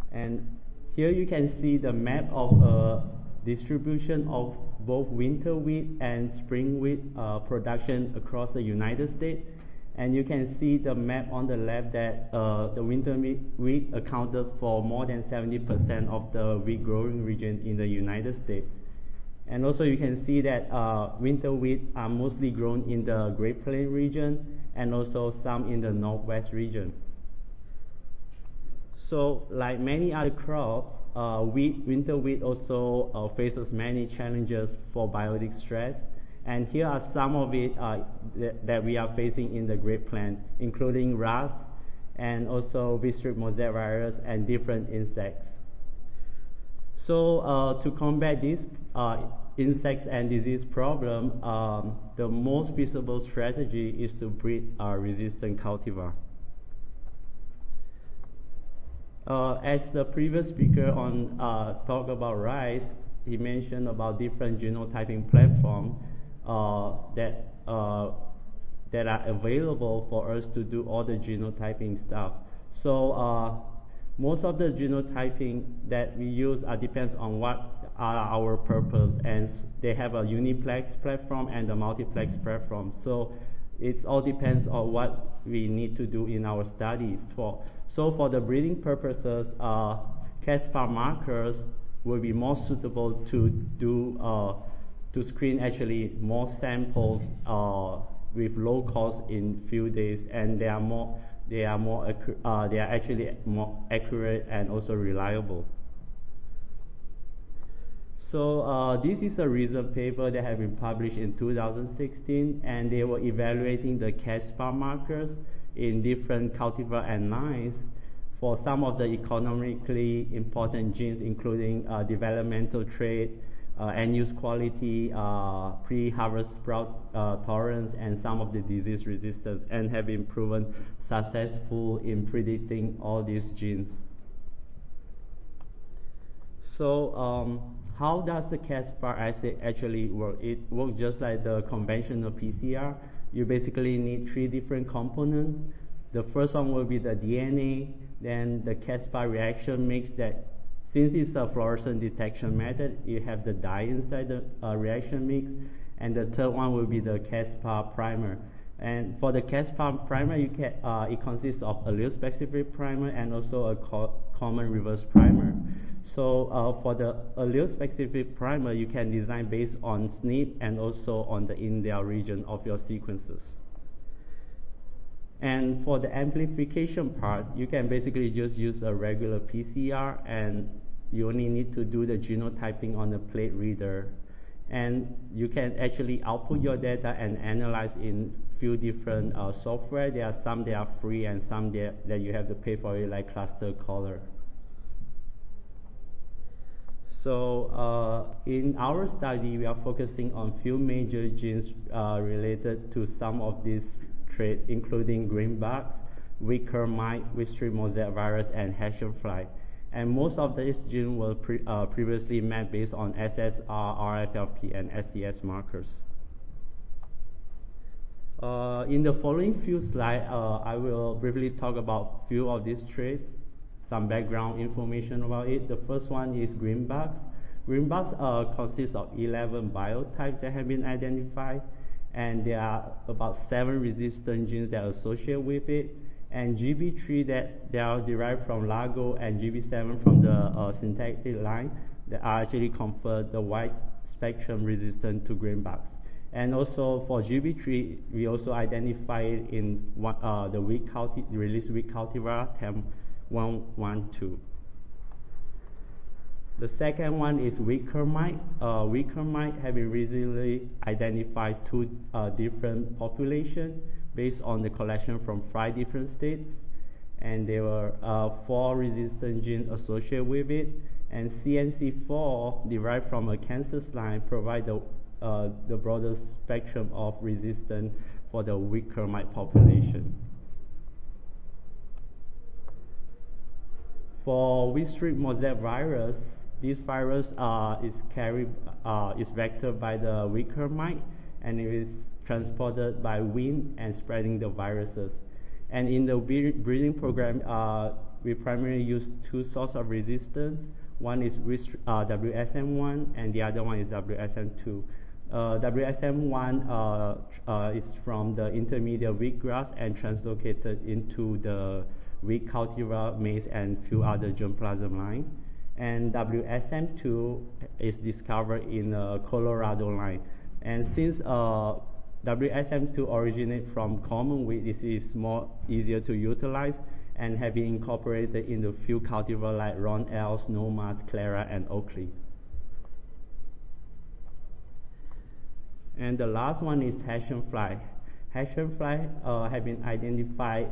And here you can see the map of distribution of both winter wheat and spring wheat production across the United States. And you can see the map on the left that the winter wheat accounted for more than 70% of the wheat growing region in the United States. And also you can see that winter wheat are mostly grown in the Great Plains region and also some in the Northwest region. So like many other crops, winter wheat also faces many challenges for biotic stress. And here are some of it that we are facing in the Great Plains, including rust and also Weed-strip mosaic virus and different insects. So to combat this insects and disease problem, the most feasible strategy is to breed resistant cultivar. As the previous speaker on talked about rice, he mentioned about different genotyping platforms that are available for us to do all the genotyping stuff. So most of the genotyping that we use depends on what are our purpose, and they have a uniplex platform and a multiplex platform. So it all depends on what we need to do in our studies. So for the breeding purposes, Caspar markers will be more suitable to do to screen actually more samples with low cost in few days, and they are actually more accurate and also reliable. So this is a recent paper that have been published in 2016, and they were evaluating the Caspar markers in different cultivar and lines for some of the economically important genes, including developmental trait, end-use quality, pre-harvest sprout tolerance, and some of the disease resistance, and have been proven successful in predicting all these genes. So how does the Caspar assay actually work? It works just like the conventional PCR. You basically need 3 different components. The first one will be the DNA, then the Caspar reaction mix that, since it's a fluorescent detection method, you have the dye inside the reaction mix, and the third one will be the Caspar primer. And for the Caspar primer, it consists of allele-specific primer and also a common reverse primer. So for the allele-specific primer, you can design based on SNP and also on the indel region of your sequences. And for the amplification part, you can basically just use a regular PCR, and you only need to do the genotyping on a plate reader. And you can actually output your data and analyze in few different software. There are some that are free and some that you have to pay for it, like ClusterColor. So in our study, we are focusing on few major genes related to some of these traits, including greenbug, wicker mite, Weed-strip mosaic virus, and Hessian fly. And most of these genes were previously mapped based on SSR, RFLP, and SES markers. In the following few slides, I will briefly talk about few of these traits, some background information about it. The first one is greenbugs. Greenbugs consist of 11 biotypes that have been identified, and there are about 7 resistant genes that are associated with it, and GB3 that they are derived from LAGO, and GB7 from the synthetic line that are actually conferred the wide spectrum resistant to greenbugs. And also for GB3, we also identify it in the released wheat cultivar TEM112. The second one is wicker mite. Wicker mite have been recently identified 2 different populations based on the collection from 5 different states, and there were 4 resistant genes associated with it, and CNC4 derived from a Kansas line provide the broadest spectrum of resistance for the wicker mite population. For Weed-strip mosaic virus, this virus is vectored by the wicker mite, and it is transported by wind and spreading the viruses. And in the breeding program, we primarily use two sources of resistance. One is WSM1 and the other one is WSM2. WSM1 is from the intermediate wheatgrass and translocated into the wheat cultivar, maize, and few other germplasm lines. And WSM2 is discovered in Colorado line. And since WSM2 originates from common wheat, this is more easier to utilize and have been incorporated in the few cultivars like Ron L, Snowmass, Clara, and Oakley. And the last one is Hessian fly. Hessian fly have been identified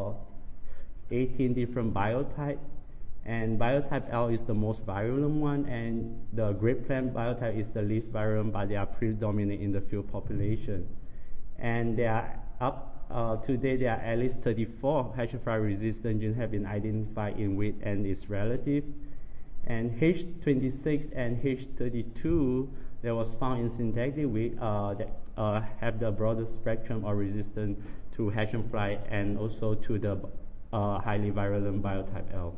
18 different biotypes, and biotype L is the most virulent one, and the grape plant biotype is the least virulent, but they are predominant in the field population. And there are today there are at least 34 Hessian fly resistant genes have been identified in wheat and its relative. And H26 and H32 that was found in synthetic wheat that have the broadest spectrum of resistance to Hessian fly and also to the highly virulent biotype L.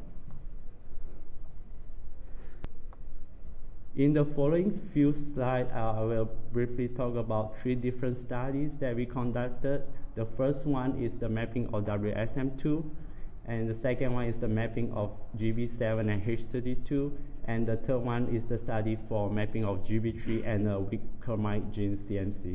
In the following few slides, I will briefly talk about three different studies that we conducted. The first one is the mapping of WSM2, and the second one is the mapping of GB7 and H32, and the third one is the study for mapping of GB3 and Wickhamite gene CMC.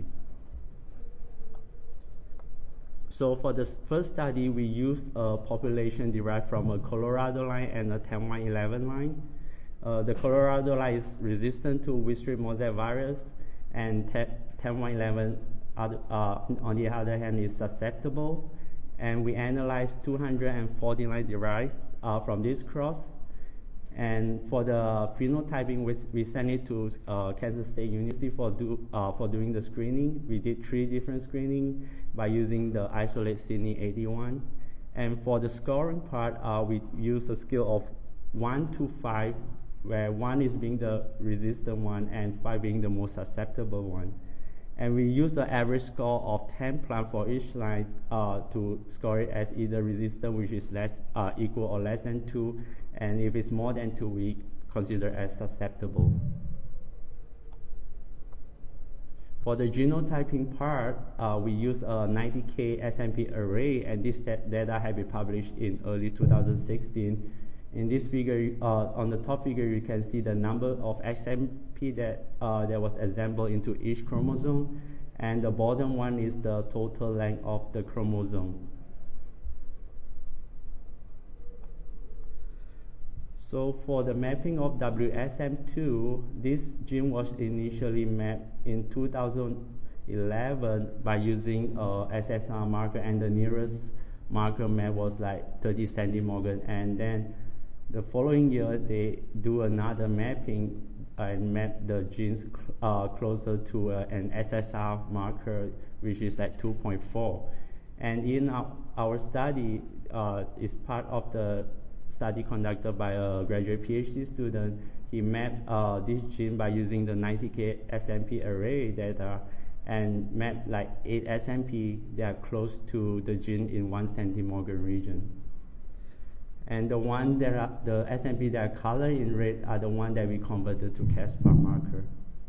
So for the first study, we used a population derived from a Colorado line and a 10-111 line. The Colorado line is resistant to wheat streak mosaic virus, and 10-111 on the other hand is susceptible. And we analyzed 240 lines derived from this cross. And for the phenotyping, we sent it to Kansas State University for doing the screening. We did 3 different screening by using the isolate Sydney 81. And for the scoring part, we used a scale of 1 to 5, where 1 is being the resistant one and 5 being the most susceptible one. And we use the average score of 10 plants for each line to score it as either resistant, which is equal or less than 2, and if it's more than 2, we consider as susceptible. For the genotyping part, we use a 90K SMP array, and this data have been published in early 2016. In this figure, on the top figure, you can see the number of SMP that was assembled into each chromosome, and the bottom one is the total length of the chromosome. So for the mapping of WSM2, this gene was initially mapped in 2011 by using SSR marker, and the nearest marker map was like 30 centimorgan, and then the following year they do another mapping and map the genes closer to an SSR marker, which is at 2.4. And in our study, is part of the study conducted by a graduate PhD student. He mapped this gene by using the 90K SMP array data and mapped like 8 SMP that are close to the gene in 1 centimorgan region. And the one that are the SMP that are colored in red are the one that we converted to Caspar marker.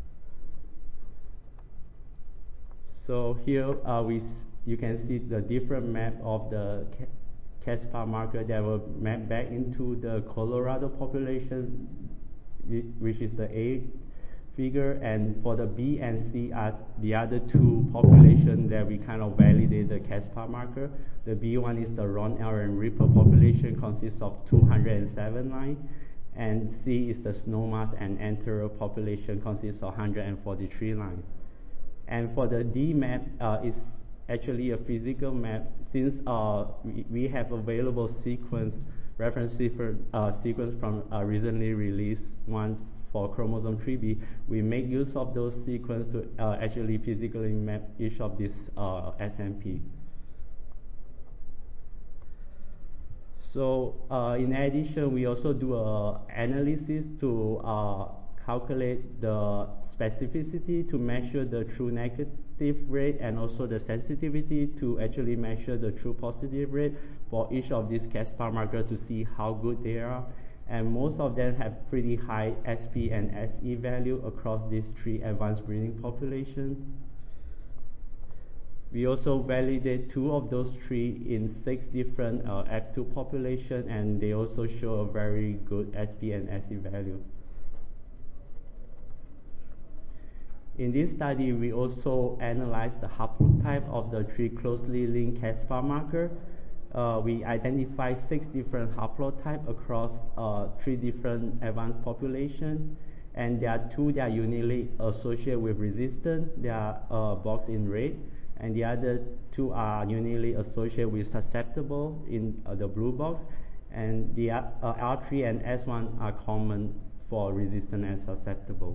So here you can see the different map of the Caspar marker that were mapped back into the Colorado population, which is the A figure, and for the B and C are the other 2 populations that we kind of validate the Caspar marker. The B one is the Ron L and Ripper population, consists of 207 lines, and C is the Snowmass and Antero population, consists of 143 lines. And for the D map, is actually a physical map, since we have available reference sequence from recently released one for chromosome 3B. We make use of those sequences to actually physically map each of these SMP. So in addition, we also do analysis to calculate the specificity to measure the true negative rate, and also the sensitivity to actually measure the true positive rate for each of these Caspar markers to see how good they are. And most of them have pretty high SP and SE value across these 3 advanced breeding populations. We also validate 2 of those 3 in 6 different F2 populations, and they also show a very good SP and SE value. In this study, we also analyzed the haplotype of the 3 closely linked Caspar markers. We identified 6 different haplotypes across 3 different advanced populations, and there are 2 that are uniquely associated with resistance. They are boxed in red, and the other 2 are uniquely associated with susceptible in the blue box, and the R3 and S1 are common for resistant and susceptible.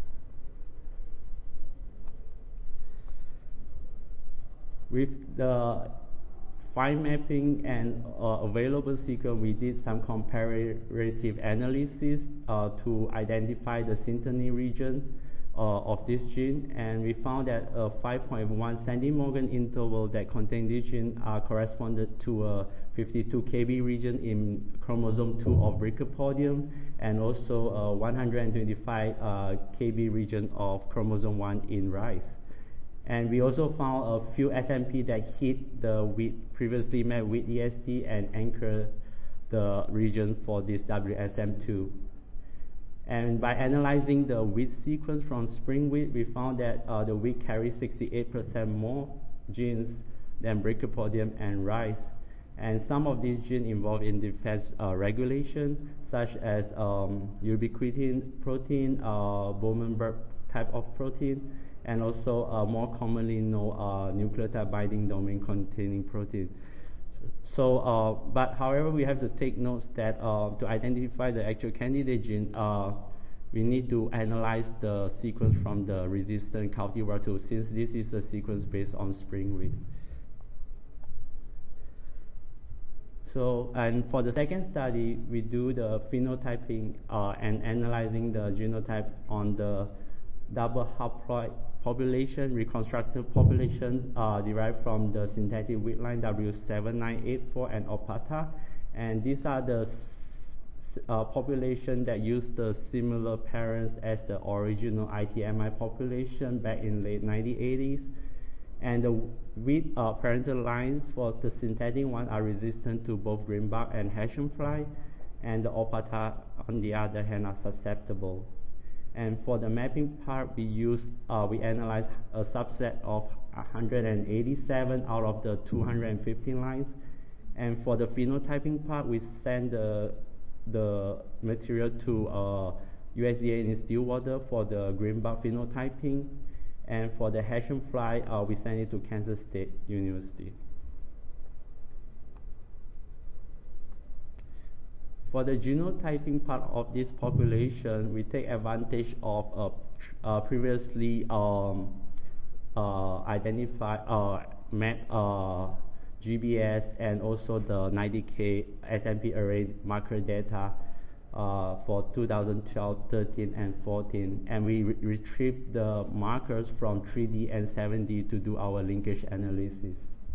With the fine mapping and available sequence, we did some comparative analysis to identify the synteny region of this gene, and we found that a 5.1 centimorgan interval that contained this gene corresponded to a 52 kb region in chromosome 2 of Brachydipodium, and also a 125 kb region of chromosome 1 in rice. And we also found a few SMP that hit the previously mapped wheat EST and anchor the region for this WSM2. And by analyzing the wheat sequence from spring wheat, we found that the wheat carries 68% more genes than Brachydipodium and rice. And some of these genes involved in defense regulation, such as ubiquitin protein, Bowman-Burke type of protein, and also more commonly known nucleotide binding domain containing protein. So, but however, we have to take notes that to identify the actual candidate gene, we need to analyze the sequence from the resistant cultivar 2, since this is a sequence based on spring wheat. So, and for the second study, we do the phenotyping and analyzing the genotype on the double haploid population, reconstructed population derived from the synthetic wheat line W7984 and Opata, and these are the population that use the similar parents as the original ITMI population back in late 1980s. And the wheat parental lines for the synthetic one are resistant to both greenbug and Hessian fly, and the Opata, on the other hand, are susceptible. And for the mapping part, we analyzed a subset of 187 out of the 215 lines. And for the phenotyping part, we send the material to USDA in Stillwater for the greenbug phenotyping. And for the Hessian fly, we send it to Kansas State University. For the genotyping part of this population, we take advantage of previously identified mapped GBS and also the 90K SMP array marker data for 2012, 13, and 14, and we retrieved the markers from 3D and 7D to do our linkage analysis.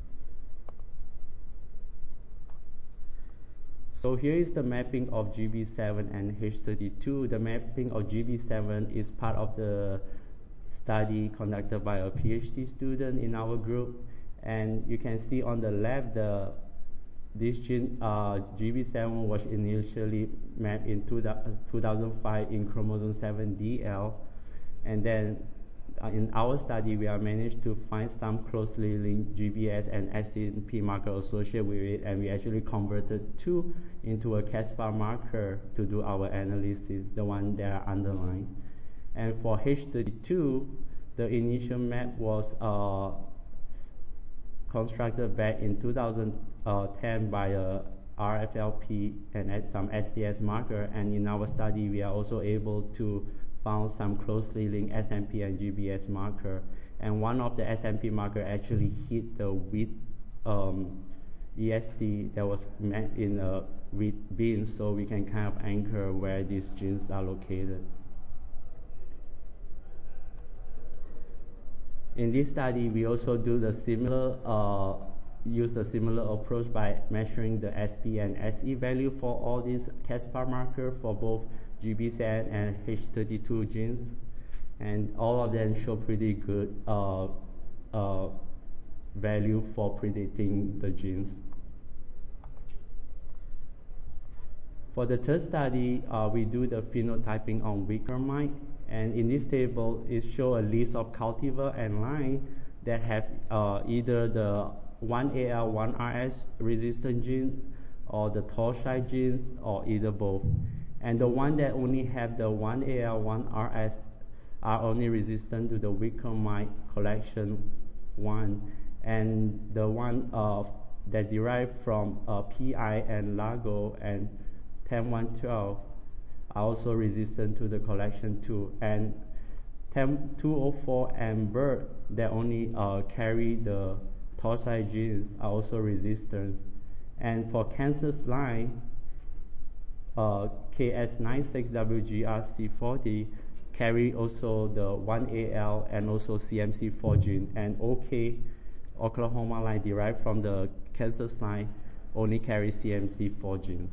So here is the mapping of GB7 and H32. The mapping of GB7 is part of the study conducted by a PhD student in our group, and you can see on the left this gene GB7 was initially mapped in 2005 in chromosome 7DL, and then in our study we have managed to find some closely linked GBS and SMP marker associated with it, and we actually converted 2 into a Caspar marker to do our analysis, the one that are underlined. And for H32, the initial map was constructed back in 2010 by a RFLP and some SDS marker, and in our study we are also able to found some closely linked SMP and GBS marker, and one of the SMP marker actually hit the wheat EST that was met in a wheat bean, so we can kind of anchor where these genes are located. In this study, we also do the similar, use the similar approach by measuring the SP and SE value for all these Caspar markers for both GB7 and H32 genes, and all of them show pretty good value for predicting the genes. For the third study, we do the phenotyping on weaker mice, and in this table, it shows a list of cultivar and line that have either the 1AL, 1RS resistant gene or the torside genes or either both. And the one that only have the 1AL, 1RS are only resistant to the weaker mice collection 1, and the one that derived from PI and LAGO and 10112 are also resistant to the collection 2, and 204 and BERT that only carry the torside genes are also resistant. And for Kansas line, KS96WGRC40 carry also the 1AL and also CMC4 gene, and OK Oklahoma line derived from the Kansas line only carry CMC4 genes.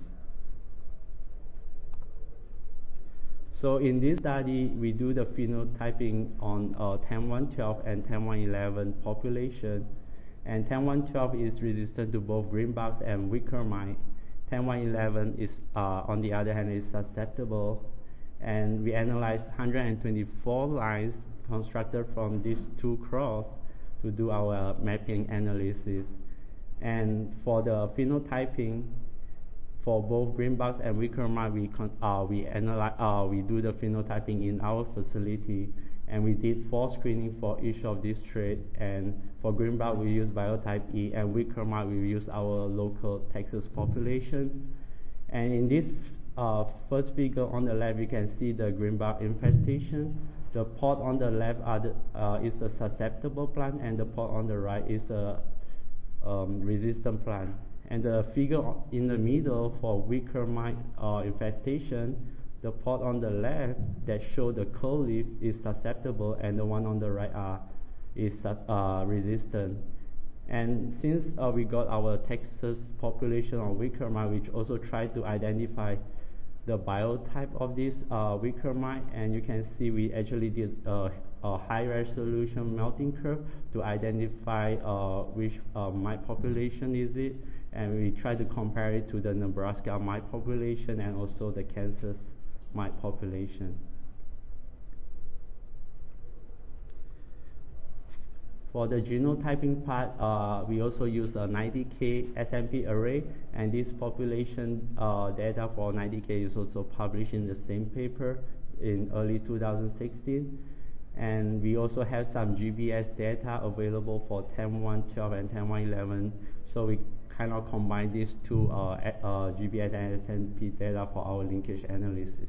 So in this study, we do the phenotyping on 10112 and 10111 population, and 10112 is resistant to both greenbacks and weaker mice. 10111 is, on the other hand, is susceptible, and we analyzed 124 lines constructed from these two cross to do our mapping analysis. And for the phenotyping, for both greenbacks and weaker mice, we do the phenotyping in our facility, and we did 4 screening for each of these traits. And for greenback, we use biotype E, and weaker mice, we use our local Texas population. And in this first figure on the left, you can see the greenback infestation. The pot on the left is a susceptible plant, and the pot on the right is a resistant plant. And the figure in the middle for weaker mite infestation, the pot on the left that show the curl leaf is susceptible, and the one on the right is resistant. And since we got our Texas population on weaker mite, we also try to identify the biotype of this weaker mite, and you can see we actually did a high resolution melting curve to identify which mite population is it, and we try to compare it to the Nebraska mite population and also the Kansas mite population. For the genotyping part, we also use a 90K SMP array, and this population data for 90K is also published in the same paper in early 2016. And we also have some GBS data available for 10112 and 10111, so we kind of combine these two GBS and SMP data for our linkage analysis.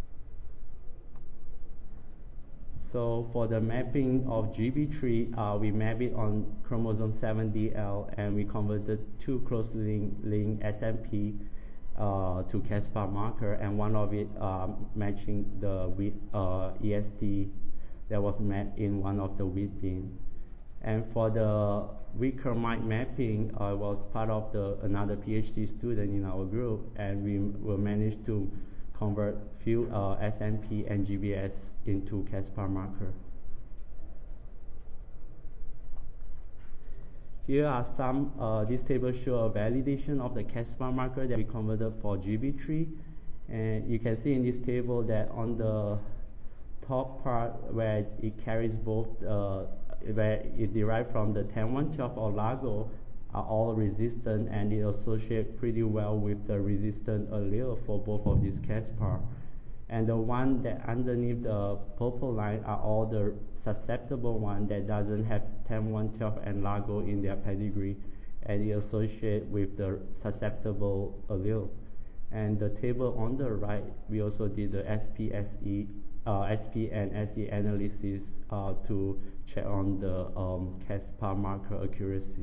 So for the mapping of GB3, we map it on chromosome 7DL, and we converted 2 closely linked SMP to Caspar marker, and one of it matching the wheat EST that was mapped in one of the wheat beans. And for the weaker mite mapping, I was part of another PhD student in our group, and we managed to convert few SMP and GBS into Caspar marker. Here are some, this table shows a validation of the Caspar marker that we converted for GB3. And you can see in this table that on the top part where it carries both, where it derived from the 10112 or LAGO, are all resistant, and it associates pretty well with the resistant allele for both of these Caspar. And the one that underneath the purple line are all the susceptible one that doesn't have 10112 and LAGO in their pedigree, and it associates with the susceptible allele. And the table on the right, we also did the SP and SE analysis to check on the Caspar marker accuracy.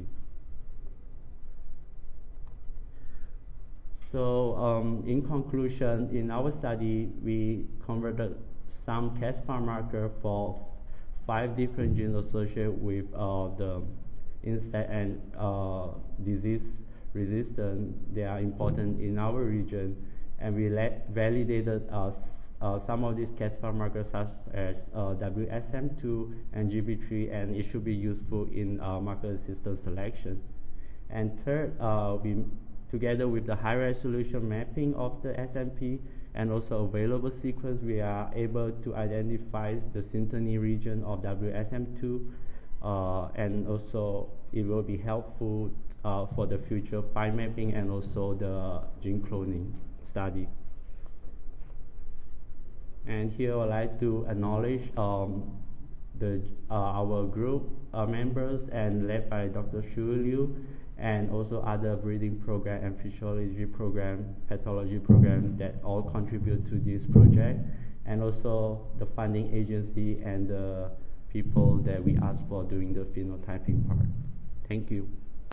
So in conclusion, in our study, we converted some Caspar marker for 5 different genes associated with the insect and disease resistance. They are important in our region, and we validated some of these Caspar markers such as WSM2 and GB3, and it should be useful in marker resistance selection. And third, we together with the high resolution mapping of the SNP and also available sequence, we are able to identify the synteny region of WSM2, and also it will be helpful for the future fine mapping and also the gene cloning study. And here I would like to acknowledge our group members and led by Dr. Shu Liu, and also other breeding program and physiology program, pathology program that all contribute to this project, and also the funding agency and the people that we asked for doing the phenotyping part. Thank you.